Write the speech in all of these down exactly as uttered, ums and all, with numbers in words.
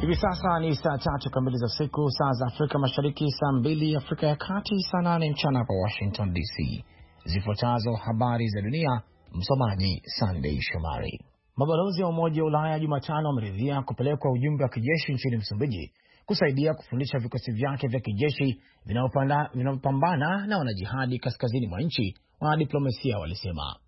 Hivi sasa ni saa tatu kamili za siku, saa za Afrika Mashariki, saa mbili Afrika ya Kati, saa nane mchana hapa Washington D C. Zifuatazo habari za dunia, msomaji Sunday Shomari. Mabalozi wa Umoja wa Ulaya Jumatano wameridhia kupelekwa ujumbe wa kijeshi nchini Msumbiji kusaidia kufundisha vikosi vyake vya kijeshi vinavyopambana na wanajihadi kaskazini mwa nchi, wanadiplomasia walisema.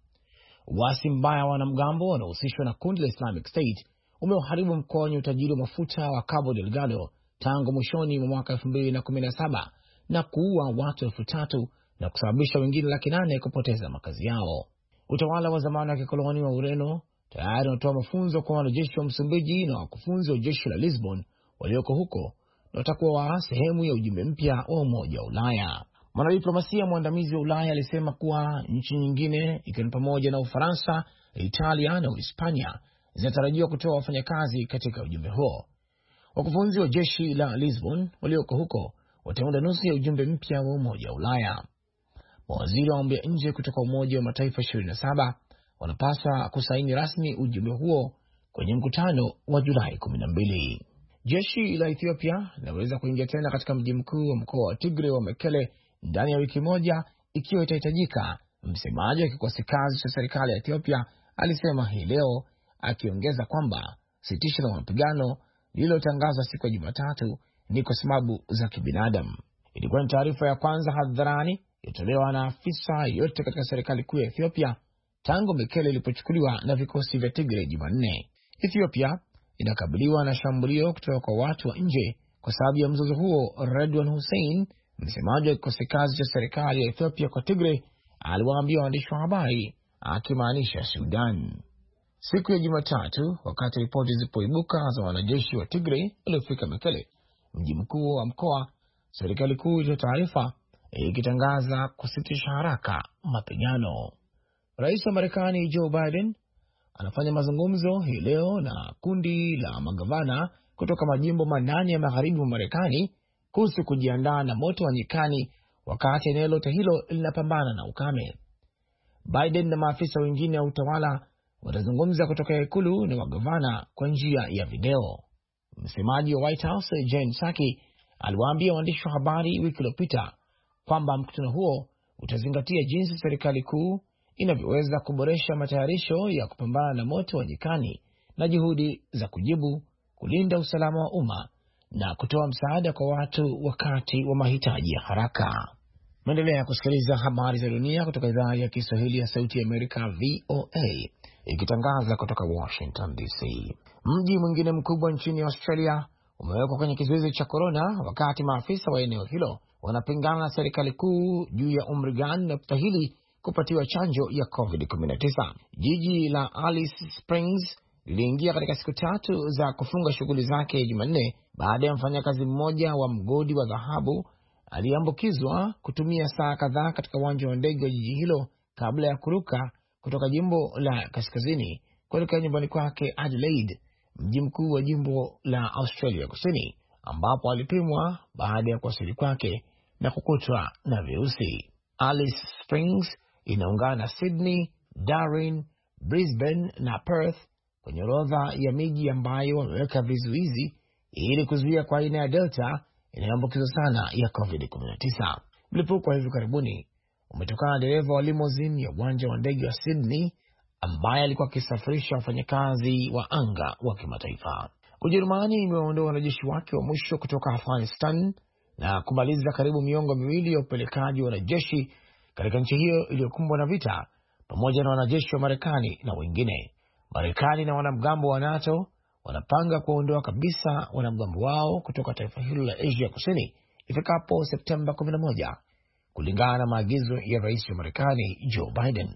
Uasi mbaya wa wanamgambo wanaohusishwa na kundi la Islamic State umeuharibu mkoa wenye utajiri wa mafuta wa Cabo Delgado tangu mwishoni mwa mwaka elfu mbili na kumi na saba na kuua watu elfu tatu na kusababisha wengine laki nane kupoteza makazi yao. Utawala wa zamani wa kikoloni wa Ureno tayari unatoa mafunzo kwa wanajeshi wa Msumbiji na wakufunzi wa jeshi la Lisbon walioko huko na watakuwa wa sehemu ya ujumbe mpya wa Umoja wa Ulaya. Mwanadiplomasia mwandamizi wa Ulaya alisema kuwa nchi nyingine ikiwa ni pamoja na Ufaransa, Italia na Uhispania zinatarajiwa kutoa wafanyakazi katika ujumbe huo. Wakufunzi wa jeshi la Lisbon walioko huko wataunda nusu ya ujumbe mpya wa Umoja wa Ulaya. Mawaziri wa mambo ya nje kutoka Umoja wa Mataifa ishirini na saba wanapaswa kusaini rasmi ujumbe huo kwenye mkutano wa Julai kumi na mbili. Jeshi la Ethiopia linaweza kuingia tena katika mji mkuu wa mkoa wa Tigray wa Mekele ndani ya wiki moja ikiwa itahitajika, msemaji wa kikosi kazi cha serikali ya Ethiopia alisema hii leo, akiongeza kwamba sitisho la mapigano lililotangazwa siku ya Jumatatu ni kwa sababu za kibinadamu. Ilikuwa ni taarifa ya kwanza hadharani iliyotolewa na afisa yote katika serikali kuu ya Ethiopia tangu Mekele ilipochukuliwa na vikosi vya Tigray Jumanne. Ethiopia inakabiliwa na shambulio kutoka kwa watu wa nje kwa sababu ya mzozo huo. Redwan Hussein, msemaji wa kikosi kazi cha serikali ya Ethiopia kwa Tigray, aliwaambia waandishi wa habari akimaanisha Sudan. Siku ya Jumatatu, wakati ripoti zilipoibuka za wanajeshi wa Tigray waliofika Mekele, mji mkuu wa mkoa, serikali kuu ilitoa taarifa ikitangaza kusitisha haraka mapigano. Rais wa Marekani Joe Biden anafanya mazungumzo hii leo na kundi la magavana kutoka majimbo manane ya magharibi wa Marekani kuhusu kujiandaa na moto wa nyikani wakati eneo lote hilo linapambana na ukame. Biden na maafisa wengine wa utawala watazungumza kutoka ikulu na magavana kwa njia ya video. Msemaji wa White House Jen Psaki aliwaambia waandishi wa habari wiki iliyopita kwamba mkutano huo utazingatia jinsi serikali kuu inavyoweza kuboresha matayarisho ya kupambana na moto wa nyikani na juhudi za kujibu, kulinda usalama wa umma na kutoa msaada kwa watu wakati wa mahitaji ya haraka. Mwendelea kusikiliza habari za dunia kutoka idhaa ya Kiswahili ya Sauti ya Amerika V O A ikitangaza kutoka Washington D C. Mji mwingine mkubwa nchini Australia umewekwa kwenye kizuizi cha corona wakati maafisa wa eneo hilo wanapingana na serikali kuu juu ya umri gani na kustahili kupatiwa chanjo ya COVID kumi na tisa. Jiji la Alice Springs liliingia katika siku tatu za kufunga shughuli zake Jumanne baada ya mfanyakazi mmoja wa mgodi wa dhahabu aliambukizwa kutumia saa kadhaa katika uwanja wa ndege wa jiji hilo kabla ya kuruka kutoka jimbo la kaskazini kuelekea nyumbani kwake Adelaide, mji mkuu wa jimbo la Australia Kusini, ambapo alipimwa baada ya kuwasili kwake na kukutwa na virusi. Alice Springs inaungana na Sydney, Darwin, Brisbane na Perth kwenye orodha ya miji ambayo wameweka vizuizi ili kuzuia kwa aina ya Delta inayoambukiza sana ya COVID kumi na tisa. Mlipuko wa hivi karibuni umetokana na dereva wa limousine ya uwanja wa ndege wa Sydney ambaye alikuwa akisafirisha wafanyakazi wa anga wa kimataifa. Ujerumani imeondoa wanajeshi wake wa mwisho kutoka Afghanistan na kumaliza karibu miongo miwili ya upelekaji wa wanajeshi katika nchi hiyo iliyokumbwa na vita, pamoja na wanajeshi wa Marekani na wengine. Marekani na wanamgambo wa NATO wanapanga kuondoa kabisa wanamgambo wao kutoka taifa hilo la Asia Kusini ifikapo Septemba kumi na moja, kulingana na maagizo ya rais wa Marekani Joe Biden.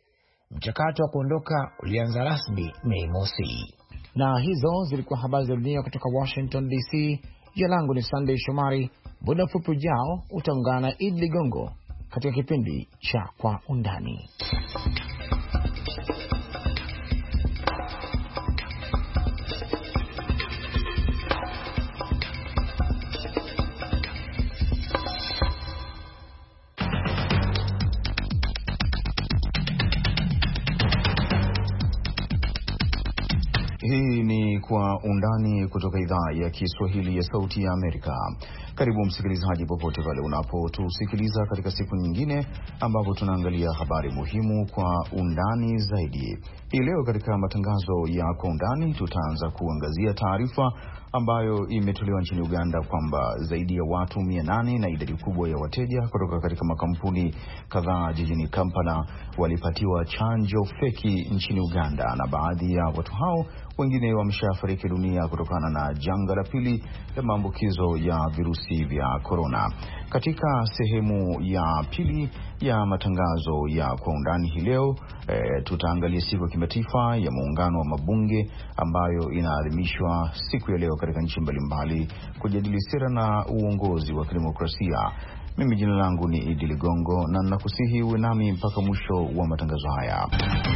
Mchakato wa kuondoka ulianza rasmi Mei mosi. Na hizo zilikuwa habari za dunia kutoka Washington D C. Jina langu ni Sunday Shomari. Muda mfupi ujao utaungana na Idi Ligongo katika kipindi cha Kwa Undani. Hii ni Kwa Undani kutoka idhaa ya Kiswahili ya Sauti ya Amerika. Karibu msikilizaji, popote pale unapotusikiliza katika siku nyingine ambapo tunaangalia habari muhimu kwa undani zaidi. Hii leo katika matangazo ya Kwa Undani tutaanza kuangazia taarifa ambayo imetolewa nchini Uganda kwamba zaidi ya watu mia nane na idadi kubwa ya wateja kutoka katika makampuni kadhaa jijini Kampala walipatiwa chanjo feki nchini Uganda, na baadhi ya watu hao wengine wameshafariki dunia kutokana na janga la pili la maambukizo ya virusi vya korona. Katika sehemu ya pili ya matangazo ya Kwa Undani hii leo e, tutaangalia siku ya kimataifa ya muungano wa mabunge ambayo inaadhimishwa siku ya leo katika nchi mbalimbali kujadili sera na uongozi wa kidemokrasia. Mimi jina langu ni Idi Ligongo na nakusihi uwe nami mpaka mwisho wa matangazo haya.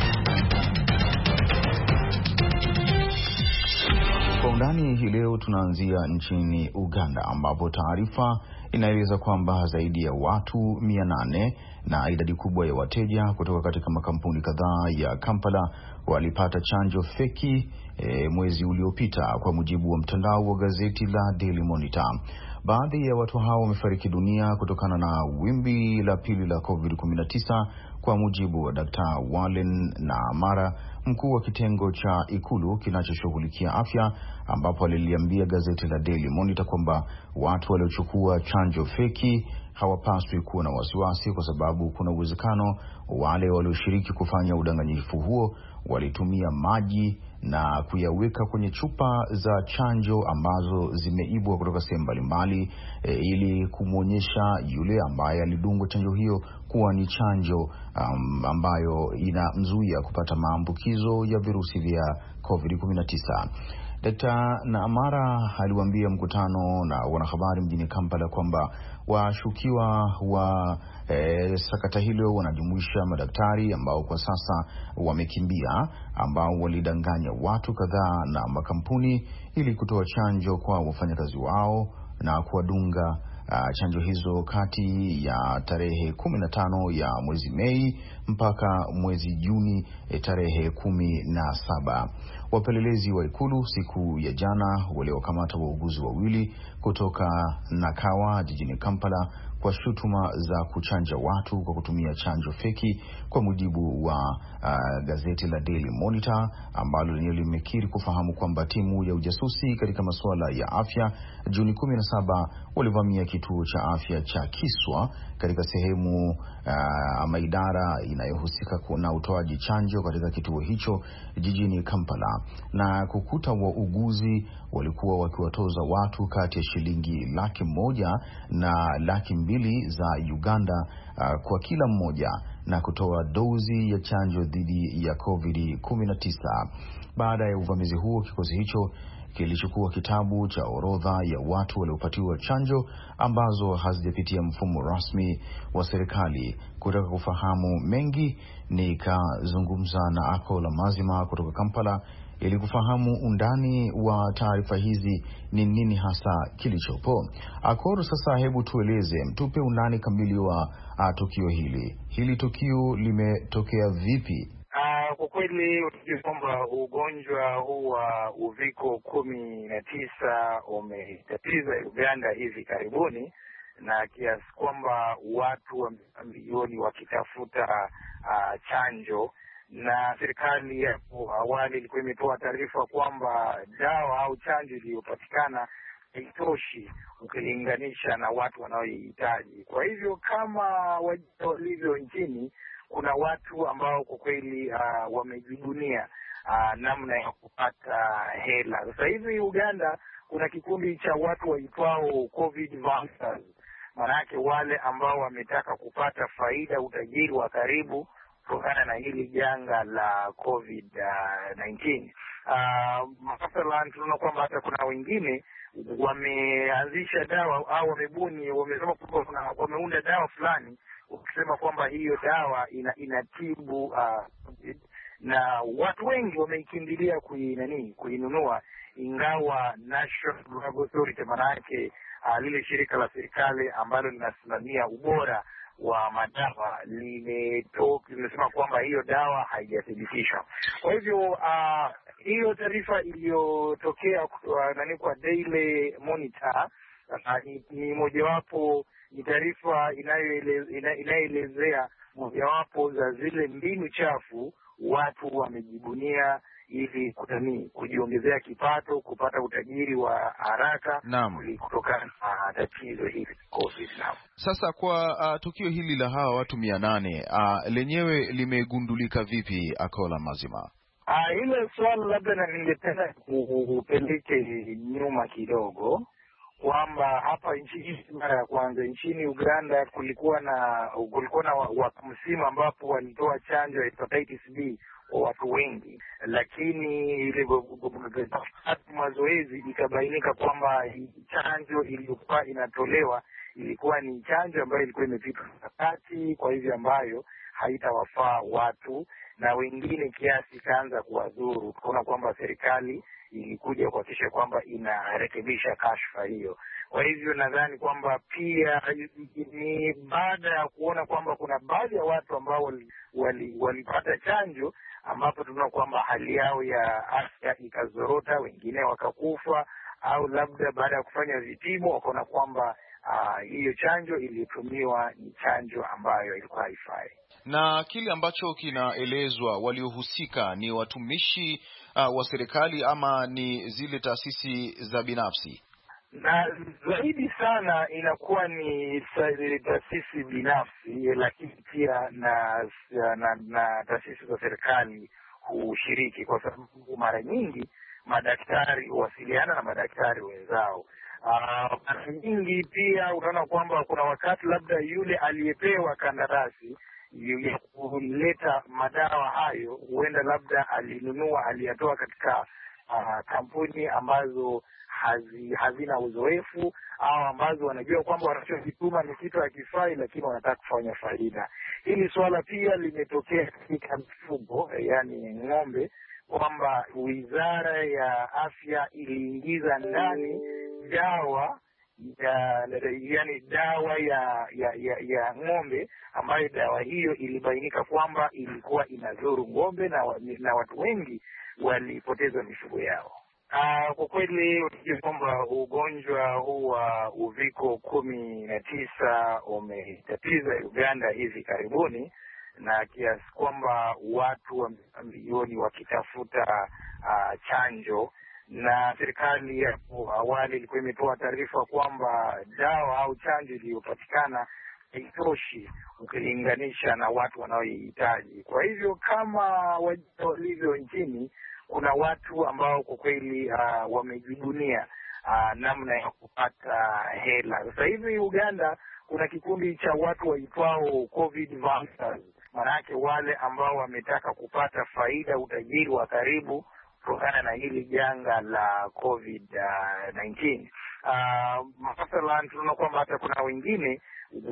Kwa Undani hii leo tunaanzia nchini Uganda ambapo taarifa inaeleza kwamba zaidi ya watu mia nane na idadi kubwa ya wateja kutoka katika makampuni kadhaa ya Kampala walipata chanjo feki e, mwezi uliopita, kwa mujibu wa mtandao wa gazeti la Daily Monitor. Baadhi ya watu hao wamefariki dunia kutokana na wimbi la pili la covid kumi na tisa, kwa mujibu wa Daktari Wallen na Mara, mkuu wa kitengo cha Ikulu kinachoshughulikia afya, ambapo aliliambia gazeti la Daily Monitor kwamba watu waliochukua chanjo feki hawapaswi kuwa na wasiwasi, kwa sababu kuna uwezekano wale walioshiriki kufanya udanganyifu huo walitumia maji na kuyaweka kwenye chupa za chanjo ambazo zimeibwa kutoka sehemu mbalimbali e, ili kumwonyesha yule ambaye alidungwa chanjo hiyo kuwa ni chanjo um, ambayo inamzuia kupata maambukizo ya virusi vya covid kumi na tisa. Daktari Naamara aliwaambia mkutano na wanahabari mjini Kampala kwamba washukiwa wa e, sakata hilo wanajumuisha madaktari ambao kwa sasa wamekimbia, ambao walidanganya watu kadhaa na makampuni ili kutoa chanjo kwa wafanyakazi wao na kuwadunga Uh, chanjo hizo kati ya tarehe kumi na tano ya mwezi Mei mpaka mwezi Juni eh, tarehe kumi na saba. Wapelelezi wa Ikulu siku ya jana waliokamata wauguzi wawili kutoka Nakawa jijini Kampala kwa shutuma za kuchanja watu kwa kutumia chanjo feki, kwa mujibu wa uh, gazeti la Daily Monitor, ambalo limekiri kufahamu kwamba timu ya ujasusi katika masuala ya afya Juni kumi na saba walivamia kituo cha afya cha Kiswa katika sehemu uh, ama idara inayohusika na utoaji chanjo katika kituo hicho jijini Kampala, na kukuta wauguzi walikuwa wakiwatoza watu kati ya shilingi laki moja na laki mbili za Uganda uh, kwa kila mmoja, na kutoa dozi ya chanjo dhidi ya covid kumi na tisa. Baada ya uvamizi huo, kikosi hicho kilichukua kitabu cha orodha ya watu waliopatiwa chanjo ambazo hazijapitia mfumo rasmi wa serikali. Kutaka kufahamu mengi, nikazungumza na Akola Mazima kutoka Kampala ili kufahamu undani wa taarifa hizi, ni nini hasa kilichopo. Akola, sasa hebu tueleze, mtupe undani kamili wa uh, tukio hili. Hili tukio limetokea vipi? Uh, kwa kweli utujue kwamba ugonjwa huu wa uviko kumi na tisa umetatiza Uganda hivi karibuni, na kiasi kwamba watu wa milioni wakitafuta uh, chanjo, na serikali hapo awali ilikuwa imetoa taarifa kwamba dawa au chanjo iliyopatikana haitoshi ukilinganisha na watu wanaoihitaji. Kwa hivyo kama walivyo nchini, kuna watu ambao kwa kweli uh, wamejibunia uh, namna ya kupata hela. Sasa hivi Uganda kuna kikundi cha watu waitwao COVID vampires, manake wale ambao wametaka kupata faida, utajiri wa karibu kutokana na hili janga la covid nineteen. Uh, mathalan tunaona kwamba hata kuna wengine wameanzisha dawa au wamebuni, wamesema kwamba wameunda dawa fulani ukisema kwamba hiyo dawa ina inatibu uh, na watu wengi wameikimbilia kuinani kuinunua, ingawa National Drug Authority, maana yake uh, lile shirika la serikali ambalo linasimamia ubora wa madawa limesema kwamba hiyo dawa haijathibitishwa. Kwa hivyo uh, hiyo taarifa iliyotokea uh, nani kwa Daily Monitor uh, ni, ni mojawapo ni taarifa inayoelezea inayoelezea mojawapo za zile mbinu chafu watu wamejibunia ili kutani kujiongezea kipato, kupata utajiri wa haraka kutokana na tatizo hili COVID. Sasa kwa uh, tukio hili la hawa watu mia nane uh, lenyewe limegundulika vipi, Akola Mazima? Ah, ile swali labda na ningependa kupeleke nyuma kidogo, kwamba hapa nchini mara ya kwanza nchini Uganda kulikuwa na kulikuwa na msimu ambapo walitoa chanjo ya hepatitis B kwa watu wengi, lakini ile mazoezi ikabainika kwamba chanjo iliyokuwa inatolewa ilikuwa ni chanjo ambayo ilikuwa imepitwa wakati, kwa hivyo ambayo haitawafaa watu na wengine kiasi kaanza kuwadhuru. Tunaona kwamba serikali ilikuja kuhakikisha kwamba inarekebisha kashfa hiyo. Kwa hivyo nadhani kwamba pia ni baada ya kuona kwamba kuna baadhi ya watu ambao walipata wali, wali chanjo ambapo tunaona kwamba hali yao ya afya ikazorota, wengine wakakufa, au labda baada ya kufanya vipimo wakaona kwamba hiyo uh, chanjo iliyotumiwa ni chanjo ambayo ilikuwa haifai. Na kile ambacho kinaelezwa, waliohusika ni watumishi uh, wa serikali ama ni zile taasisi za binafsi? Na zaidi sana inakuwa ni taasisi binafsi, lakini pia na na, na taasisi za serikali hushiriki, kwa sababu mara nyingi madaktari huwasiliana na madaktari wenzao. Mara uh, nyingi pia unaona kwamba kuna wakati labda yule aliyepewa kandarasi ya kuleta madawa hayo huenda labda alinunua, aliyatoa katika uh, kampuni ambazo hazi, hazina uzoefu au ambazo wanajua kwamba wanachokituma ni kitu hakifai, lakini wanataka kufanya faida. Hili swala pia limetokea katika mifugo, yani ng'ombe, kwamba Wizara ya Afya iliingiza ndani dawa ya yani dawa ya ya ya, ya ng'ombe, ambayo dawa hiyo ilibainika kwamba ilikuwa inadhuru ng'ombe na, na watu wengi walipoteza mifugo yao. Uh, kwa kweli kwamba ugonjwa huu wa uviko kumi na tisa umetatiza Uganda hivi karibuni, na kiasi kwamba watu wa milioni wakitafuta uh, chanjo, na serikali ya awali ilikuwa imetoa taarifa kwamba dawa au chanjo iliyopatikana haitoshi ukilinganisha na watu wanaoihitaji. Kwa hivyo kama walivyo nchini, kuna watu ambao kwa kweli uh, wamejibunia uh, namna ya kupata hela. Sasa hivi Uganda kuna kikundi cha watu waitwao COVID vampires, maanake wale ambao wametaka kupata faida, utajiri wa karibu kutokana na hili janga la COVID nineteen. Uh, mathalan tunaona kwamba hata kuna wengine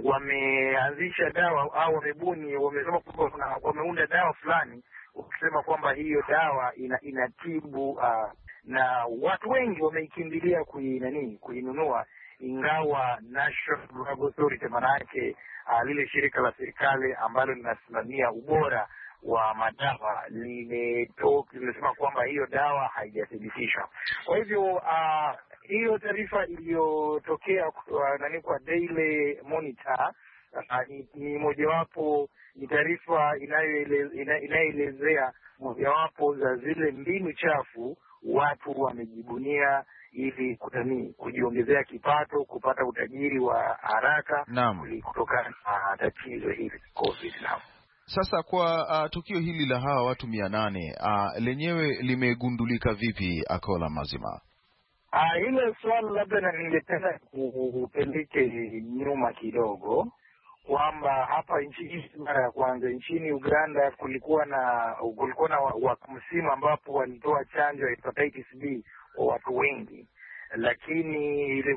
wameanzisha dawa au wamebuni, wamesema kwamba wameunda dawa fulani ukisema kwamba hiyo dawa ina, inatibu uh, na watu wengi wameikimbilia kuinani kuinunua, ingawa National Drug Authority, manake uh, lile shirika la serikali ambalo linasimamia ubora wa madawa limesema kwamba hiyo dawa haijathibitishwa. Kwa hivyo uh, hiyo taarifa iliyotokea uh, nani kwa Daily Monitor uh, ni, ni mojawapo ni taarifa inayoelezea mojawapo za zile mbinu chafu watu wamejibunia ili kutani kujiongezea kipato, kupata utajiri wa haraka kutokana na tatizo hili COVID. Naam. Sasa kwa uh, tukio hili la hawa watu mia nane uh, lenyewe limegundulika vipi, Akola Mazima? Ah, ile swali labda na ningependa kupeleke nyuma kidogo, kwamba hapa nchini mara ya kwanza nchini Uganda kulikuwa na kulikuwa na msimu ambapo walitoa chanjo ya hepatitis B kwa watu wengi, lakini ile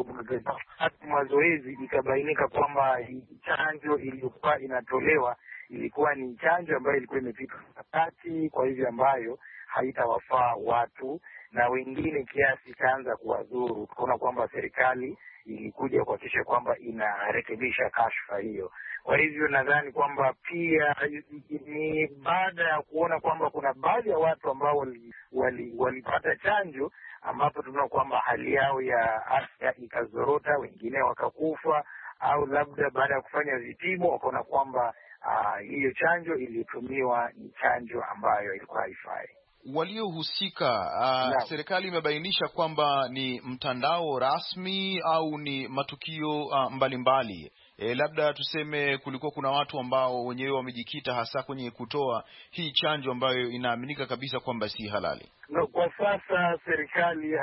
mazoezi ikabainika kwamba chanjo iliyokuwa inatolewa ilikuwa ni chanjo ambayo ilikuwa imepitwa wakati, kwa hivyo ambayo haitawafaa watu na wengine kiasi kaanza kuwadhuru. Tunaona kwamba serikali ilikuja kuhakikisha kwamba inarekebisha kashfa hiyo. Kwa hivyo nadhani kwamba pia ni baada ya kuona kwamba kuna baadhi ya watu ambao walipata wali, wali chanjo ambapo tunaona kwamba hali yao ya afya ikazorota, wengine wakakufa, au labda baada ya kufanya vipimo wakaona kwamba uh, hiyo chanjo iliyotumiwa ni chanjo ambayo ilikuwa haifai. Waliohusika uh, serikali imebainisha kwamba ni mtandao rasmi au ni matukio uh, mbalimbali. E, labda tuseme kulikuwa kuna watu ambao wenyewe wamejikita hasa kwenye kutoa hii chanjo ambayo inaaminika kabisa kwamba si halali. No, kwa sasa serikali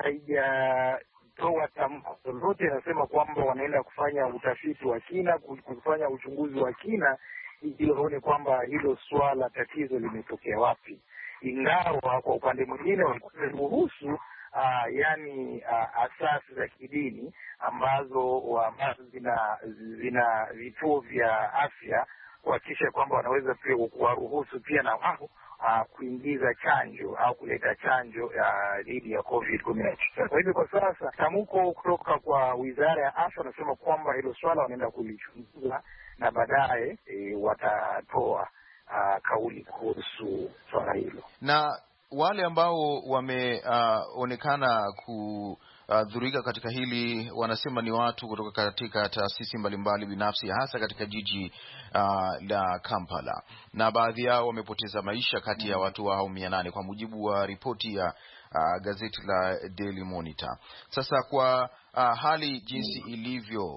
haijatoa tamko lolote. Inasema kwamba wanaenda kufanya utafiti wa kina, kufanya uchunguzi wa kina ili waone kwamba hilo swala tatizo limetokea wapi. Ingawa kwa upande mwingine waliruhusu uh, yani uh, asasi za kidini ambazo ambazo zina zina vituo vya afya kuhakikisha kwamba wanaweza pia kuwaruhusu pia na wao uh, kuingiza chanjo au kuleta chanjo dhidi uh, ya COVID kumi na tisa. Kwa hivyo kwa sasa tamko kutoka kwa Wizara ya Afya wanasema kwamba hilo swala wanaenda kulichunguza na baadaye e, watatoa Uh, kauli kuhusu swala hilo. Na wale ambao wameonekana uh, kudhurika uh, katika hili wanasema ni watu kutoka katika taasisi mbalimbali binafsi, hasa katika jiji uh, la Kampala, na baadhi yao wamepoteza maisha kati ya watu hao mia nane kwa mujibu wa ripoti ya uh, gazeti la Daily Monitor. Sasa kwa uh, hali jinsi ilivyo,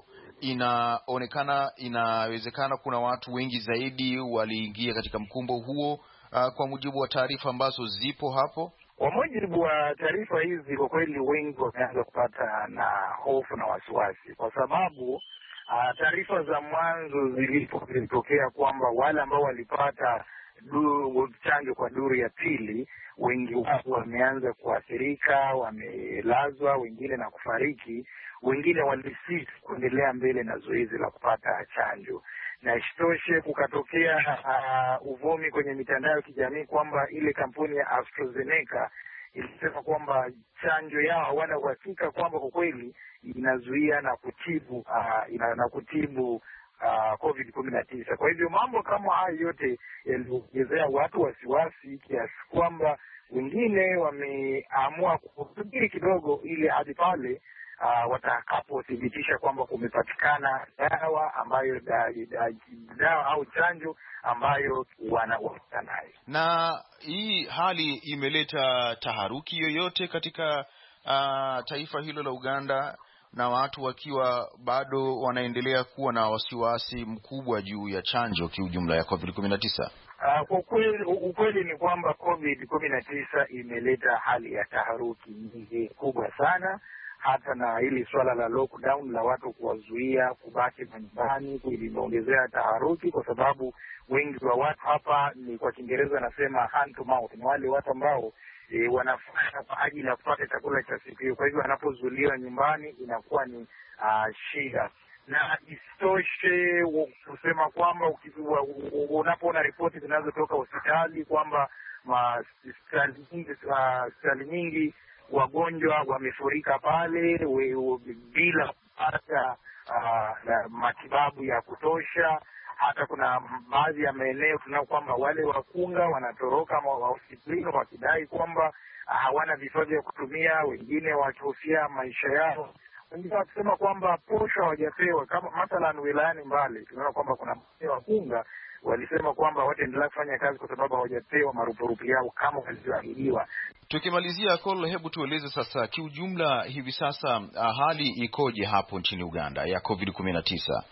inaonekana inawezekana kuna watu wengi zaidi waliingia katika mkumbo huo uh, kwa mujibu wa taarifa ambazo zipo hapo. Kwa mujibu wa taarifa hizi, kwa kweli wengi wameanza kupata na hofu na wasiwasi, kwa sababu uh, taarifa za mwanzo zilipotokea kwamba wale ambao walipata du, chanjo kwa duru ya pili, wengi wao wameanza kuathirika, wamelazwa wengine na kufariki, wengine walisiti kuendelea mbele na zoezi la kupata chanjo. Na isitoshe kukatokea uh, uvumi kwenye mitandao ya kijamii kwamba ile kampuni ya AstraZeneca ilisema kwamba chanjo yao hawana uhakika kwamba kwa kweli inazuia na kutibu uh, ina, na kutibu uh, COVID kumi na tisa. Kwa hivyo mambo kama haya yote yaliongezea watu wasiwasi kiasi kwamba wengine wameamua kusubiri kidogo ili hadi pale Uh, watakapothibitisha kwamba kumepatikana dawa ambayo da, da, dawa au chanjo ambayo wanaweza nayo. Na hii hali imeleta taharuki yoyote katika uh, taifa hilo la Uganda, na watu wakiwa bado wanaendelea kuwa na wasiwasi mkubwa juu ya chanjo kiujumla ya COVID kumi na tisa? Uh, kwa kweli ukweli ni kwamba COVID kumi na tisa imeleta hali ya taharuki nyingi kubwa sana. Hata na hili swala la lockdown la watu kuwazuia kubaki nyumbani limeongezea taharuki, kwa sababu wengi wa watu hapa ni kwa Kiingereza nasema hand to mouth, ni wale watu ambao e, wanafanya kwa ajili ya kupata chakula cha siku hiyo. Kwa hivyo wanapozuiliwa nyumbani inakuwa ni uh, shida. Na isitoshe kusema kwamba unapoona ripoti zinazotoka hospitali kwamba hospitali nyingi, uh, nyingi wagonjwa wamefurika pale we, we, bila kupata uh, matibabu ya kutosha. Hata kuna baadhi ya maeneo tunao kwamba wale wakunga wanatoroka hospitalini wakidai kwamba hawana uh, vifaa vya kutumia, wengine wakihofia maisha yao, wengine wakisema kwamba posho hawajapewa. Kama mathalan wilayani Mbale tunaona kwamba kuna wakunga walisema kwamba wataendelea kufanya kazi kwa sababu hawajapewa marupurupu yao kama walivyoahidiwa. Tukimalizia, Cole, hebu tueleze sasa kiujumla hivi sasa hali ikoje hapo nchini Uganda ya COVID kumi na tisa?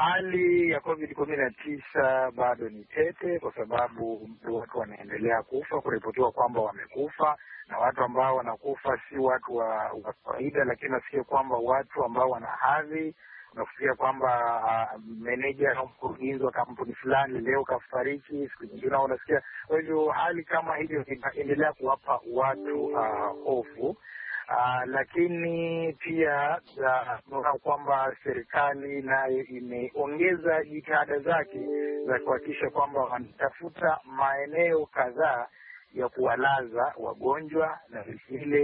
Hali ya COVID kumi na tisa bado ni tete, kwa sababu watu wanaendelea kufa, kuripotiwa kwamba wamekufa, na watu ambao wanakufa si watu wa kawaida, lakini nasikia kwamba watu ambao wana hadhi. Nafikiria kwamba uh, meneja au mkurugenzi wa kampuni fulani leo kafariki, siku nyingine unasikia. Kwa hivyo hali kama hiyo inaendelea kuwapa watu uh, hofu. Uh, lakini pia tunaona uh, kwamba serikali nayo imeongeza jitihada zake za kuhakikisha kwamba wanatafuta maeneo kadhaa ya kuwalaza wagonjwa na vile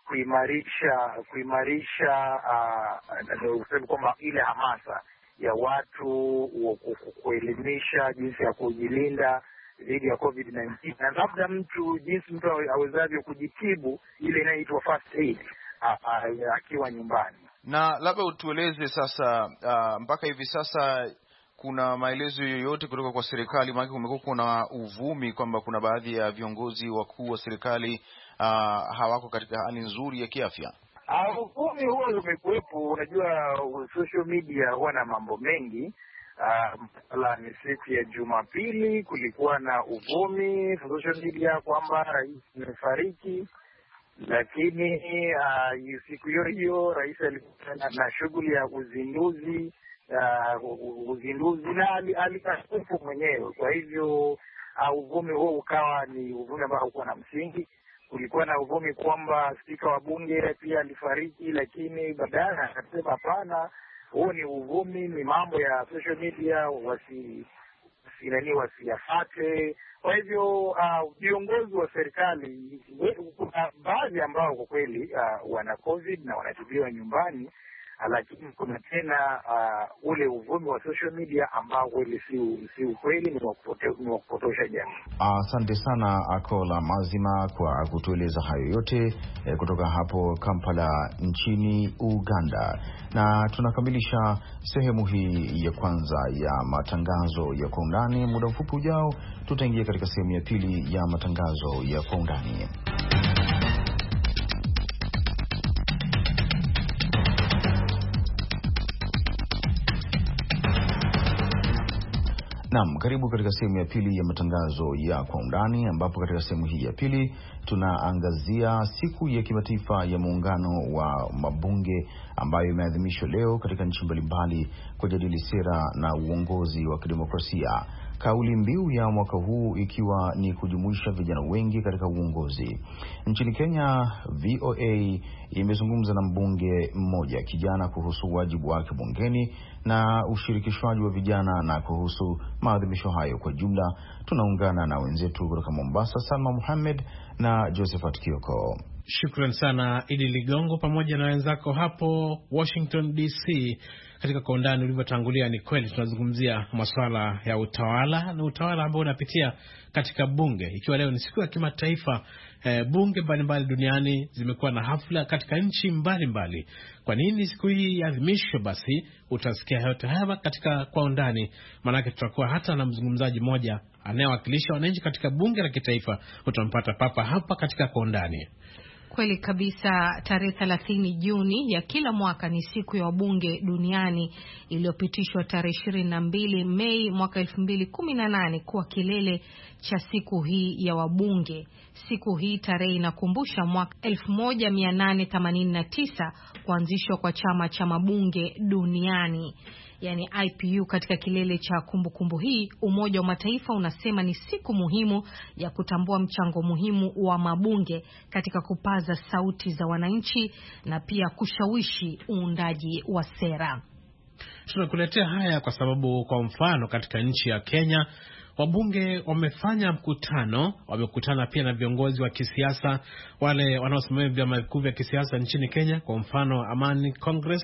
kuimarisha kuimarisha uh, useme kwamba ile hamasa ya watu kuelimisha jinsi ya kujilinda dhidi ya covid nineteen, na labda mtu jinsi mtu awezavyo kujitibu ile inaitwa first aid akiwa nyumbani. Na labda utueleze sasa, uh, mpaka hivi sasa kuna maelezo yoyote kutoka kwa serikali? Maana kumekuwa kuna uvumi kwamba kuna baadhi ya viongozi wakuu wa serikali uh, hawako katika hali nzuri ya kiafya. Uvumi huo umekuwepo. Unajua, social media huwa na mambo mengi. Uh, ni siku ya Jumapili kulikuwa na uvumi social media kwamba rais amefariki, lakini uh, siku hiyo hiyo rais alikuwa na, na shughuli ya uzinduzi uh, uzinduzi na alikuwepo mwenyewe. Kwa hivyo uh, uvumi huo ukawa ni uvumi ambao haukuwa na msingi. Kulikuwa na uvumi kwamba spika wa bunge pia alifariki, lakini baadaye akasema hapana, huo ni uvumi, ni mambo ya social media, wasi nani wasiyafate. Kwa hivyo viongozi uh, wa serikali kuna baadhi ambao kwa kweli uh, wana covid na wanatibiwa nyumbani, lakini kuna tena uh, ule uvumi wa social media ambao kweli si si ukweli, ni wa kupotosha jamii. Asante uh, sana Akola Mazima kwa kutueleza hayo yote eh, kutoka hapo Kampala nchini Uganda. Na tunakamilisha sehemu hii ya kwanza ya matangazo ya Kwa Undani. Muda mfupi ujao tutaingia katika sehemu ya pili ya matangazo ya Kwa Undani. Naam, karibu katika sehemu ya pili ya matangazo ya Kwa Undani, ambapo katika sehemu hii ya pili tunaangazia siku ya kimataifa ya muungano wa mabunge ambayo imeadhimishwa leo katika nchi mbalimbali kujadili sera na uongozi wa kidemokrasia. Kauli mbiu ya mwaka huu ikiwa ni kujumuisha vijana wengi katika uongozi. Nchini Kenya, V O A imezungumza na mbunge mmoja kijana kuhusu wajibu wake bungeni na ushirikishwaji wa vijana na kuhusu maadhimisho hayo kwa jumla. Tunaungana na wenzetu kutoka Mombasa, Salma Muhammad na Josephat Kioko. Shukran sana Idi Ligongo pamoja na wenzako hapo Washington D C. Katika Kwa Undani ulivyotangulia, ni kweli tunazungumzia masuala ya utawala na utawala ambao unapitia katika bunge. Ikiwa leo ni siku ya kimataifa, e, bunge mbalimbali duniani zimekuwa na hafla katika nchi mbalimbali. Kwa nini siku hii iadhimishwe? Basi utasikia yote haya katika Kwa Undani, maana tutakuwa hata na mzungumzaji mmoja anayewakilisha wananchi katika bunge la kitaifa. Utampata papa hapa katika Kwa Undani. Kweli kabisa. Tarehe thelathini Juni ya kila mwaka ni siku ya wabunge duniani, iliyopitishwa tarehe ishirini na mbili Mei mwaka elfu mbili kumi na nane kuwa kilele cha siku hii ya wabunge. Siku hii tarehe inakumbusha mwaka elfu moja mia nane themanini na tisa kuanzishwa kwa chama cha mabunge duniani, yani I P U. Katika kilele cha kumbukumbu kumbu hii, Umoja wa Mataifa unasema ni siku muhimu ya kutambua mchango muhimu wa mabunge katika kupaza sauti za wananchi na pia kushawishi uundaji wa sera. Tunakuletea haya kwa sababu, kwa mfano, katika nchi ya Kenya wabunge wamefanya mkutano, wamekutana pia na viongozi wa kisiasa wale wanaosimamia vyama vikuu vya kisiasa nchini Kenya. Kwa mfano, Amani Congress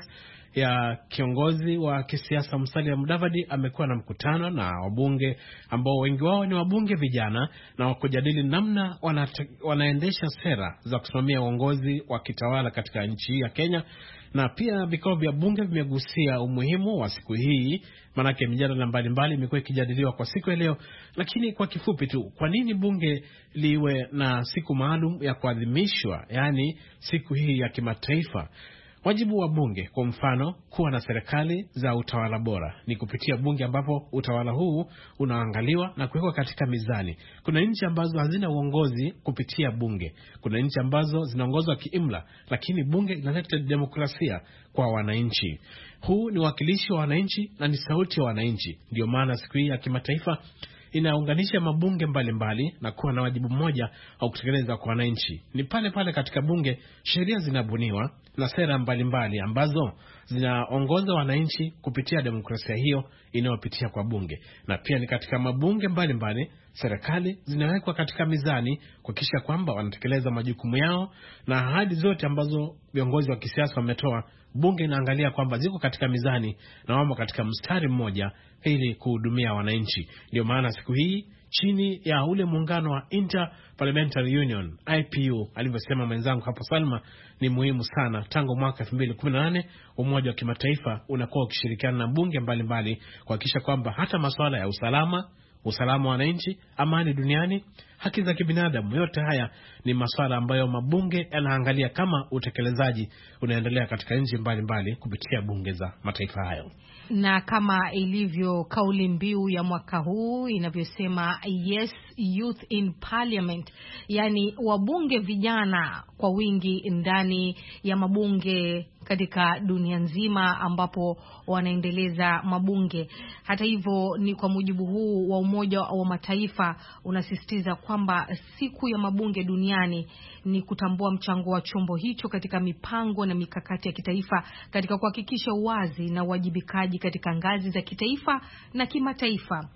ya kiongozi wa kisiasa Musalia Mudavadi amekuwa na mkutano na wabunge ambao wengi wao ni wabunge vijana, na wakujadili namna wana, wanaendesha sera za kusimamia uongozi wa kitawala katika nchi ya Kenya. Na pia vikao vya bunge vimegusia umuhimu wa siku hii, manake mijadala mbalimbali imekuwa ikijadiliwa kwa siku ya leo. Lakini kwa kifupi tu, kwa nini bunge liwe na siku maalum ya kuadhimishwa, yani siku hii ya kimataifa? Wajibu wa bunge, kwa mfano, kuwa na serikali za utawala bora. Ni kupitia bunge ambapo utawala huu unaangaliwa na kuwekwa katika mizani. Kuna nchi ambazo hazina uongozi kupitia bunge. Kuna nchi ambazo zinaongozwa kiimla, lakini bunge inaleta demokrasia kwa wananchi. Huu ni wakilishi wa wananchi na ni sauti ya wananchi. Ndio maana siku hii ya kimataifa inaunganisha mabunge mbalimbali mbali, na kuwa na wajibu mmoja au kutekeleza kwa wananchi. Ni pale pale katika bunge sheria zinabuniwa na sera mbalimbali mbali, ambazo zinaongoza wananchi kupitia demokrasia hiyo inayopitia kwa bunge. Na pia ni katika mabunge mbalimbali mbali, serikali zinawekwa katika mizani kuhakikisha kwamba wanatekeleza majukumu yao, na ahadi zote ambazo viongozi wa kisiasa wametoa, bunge inaangalia kwamba ziko katika mizani na wamo katika mstari mmoja ili kuhudumia wananchi. Ndio maana siku hii chini ya ule muungano wa Inter-Parliamentary Union I P U, alivyosema mwenzangu hapo Salma, ni muhimu sana. Tangu mwaka elfu mbili kumi na nane umoja wa kimataifa unakuwa ukishirikiana na bunge mbalimbali kuhakikisha kwamba hata masuala ya usalama, usalama wa wananchi, amani duniani, haki za kibinadamu, yote haya ni masuala ambayo mabunge yanaangalia kama utekelezaji unaendelea katika nchi mbalimbali kupitia bunge za mataifa hayo. Na kama ilivyo kauli mbiu ya mwaka huu inavyosema yes youth in parliament, yani wabunge vijana kwa wingi ndani ya mabunge katika dunia nzima ambapo wanaendeleza mabunge. Hata hivyo, ni kwa mujibu huu wa Umoja wa Mataifa unasisitiza kwamba siku ya mabunge duniani ni kutambua mchango wa chombo hicho katika mipango na mikakati ya kitaifa katika kuhakikisha uwazi na uwajibikaji katika ngazi za kitaifa na kimataifa.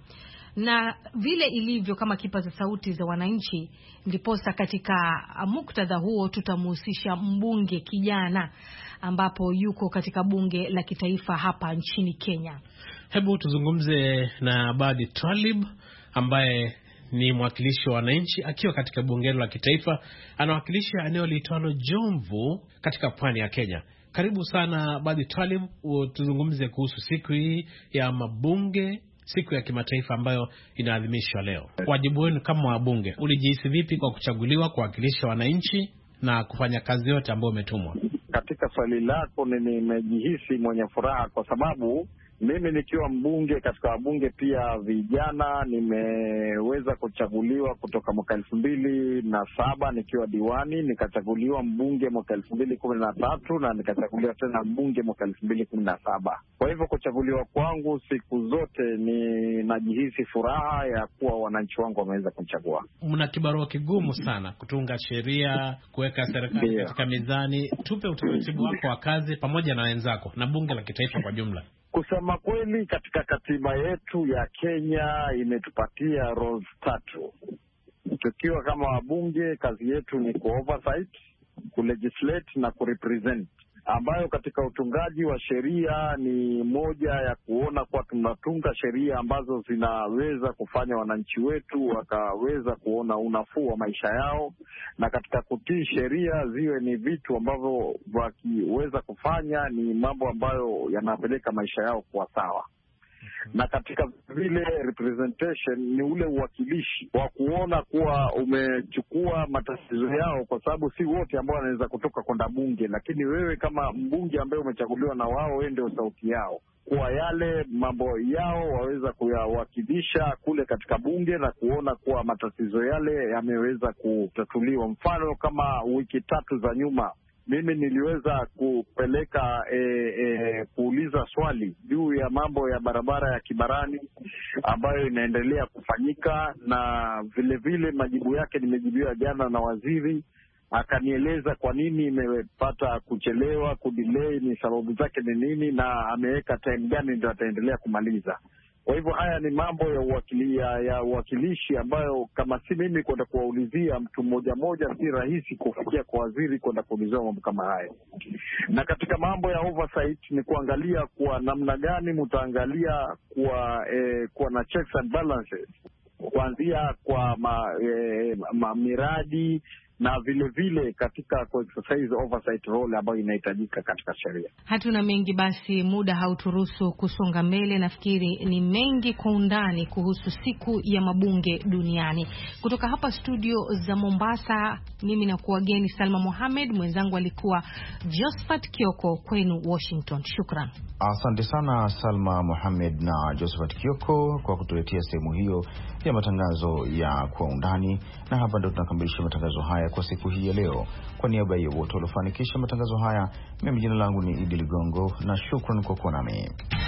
Na vile ilivyo kama kipaza sauti za wananchi, ndiposa katika muktadha huo tutamhusisha mbunge kijana ambapo yuko katika bunge la kitaifa hapa nchini Kenya. Hebu tuzungumze na Badi Twalib ambaye ni mwakilishi wa wananchi akiwa katika bunge la kitaifa, anawakilisha eneo liitwalo Jomvu katika pwani ya Kenya. Karibu sana Badi Twalib, tuzungumze kuhusu siku hii ya mabunge, siku ya kimataifa ambayo inaadhimishwa leo. Wajibu wenu kama wabunge, ulijihisi vipi kwa kuchaguliwa kuwakilisha wananchi na kufanya kazi yote ambayo umetumwa? Katika swali lako, nimejihisi mwenye furaha kwa sababu mimi nikiwa mbunge katika wabunge pia vijana, nimeweza kuchaguliwa kutoka mwaka elfu mbili na saba nikiwa diwani, nikachaguliwa mbunge mwaka elfu mbili kumi na tatu na nikachaguliwa tena mbunge mwaka elfu mbili kumi na saba. Kwa hivyo kuchaguliwa kwangu siku zote ni najihisi furaha ya kuwa wananchi wangu wameweza kuchagua. Mna kibarua kigumu sana kutunga sheria, kuweka serikali katika mizani. Tupe utaratibu wako wa kazi pamoja na wenzako na bunge la kitaifa kwa jumla. Kusema kweli, katika katiba yetu ya Kenya imetupatia roles tatu. Tukiwa kama wabunge, kazi yetu ni ku-oversight, ku-legislate na ku-represent, ambayo katika utungaji wa sheria ni moja ya kuona kwa tunatunga sheria ambazo zinaweza kufanya wananchi wetu wakaweza kuona unafuu wa maisha yao, na katika kutii sheria ziwe ni vitu ambavyo wakiweza kufanya ni mambo ambayo yanapeleka maisha yao kwa sawa. Na katika vile representation ni ule uwakilishi wa kuona kuwa umechukua matatizo yao, kwa sababu si wote ambao wanaweza kutoka kwenda bunge, lakini wewe kama mbunge ambaye umechaguliwa na wao, wewe ndio sauti yao, kwa yale mambo yao waweza kuyawakilisha kule katika bunge na kuona kuwa matatizo yale yameweza kutatuliwa. Mfano, kama wiki tatu za nyuma mimi niliweza kupeleka e, e, kuuliza swali juu ya mambo ya barabara ya Kibarani ambayo inaendelea kufanyika, na vile vile majibu yake nimejibiwa jana na waziri, akanieleza kwa nini imepata kuchelewa, kudelay, ni sababu zake ni nini, na ameweka time gani ndio ataendelea kumaliza. Kwa hivyo haya ni mambo ya uwakili, ya, ya uwakilishi ambayo kama si mimi kwenda kuwaulizia mtu mmoja mmoja, si rahisi kufikia kwa waziri kwenda kuulizia mambo kama haya. Na katika mambo ya oversight ni kuangalia kwa namna gani mtaangalia kwa eh, kwa na checks and balances, kuanzia kwa ma, eh, ma miradi na vile vile katika exercise oversight role ambayo inahitajika katika sheria. Hatuna mengi basi, muda hauturuhusu kusonga mbele. Nafikiri ni mengi kwa undani kuhusu siku ya mabunge duniani. Kutoka hapa studio za Mombasa, mimi na kuwageni Salma Mohamed, mwenzangu alikuwa Josephat Kioko, kwenu Washington. Shukran. Asante sana Salma Mohamed na Josephat Kioko kwa kutuletea sehemu hiyo ya matangazo ya kwa undani, na hapa ndo tunakamilisha matangazo haya kwa siku hii ya leo. Kwa niaba ya wote waliofanikisha matangazo haya, mimi jina langu ni Idi Ligongo na shukran kwa kuwa nami.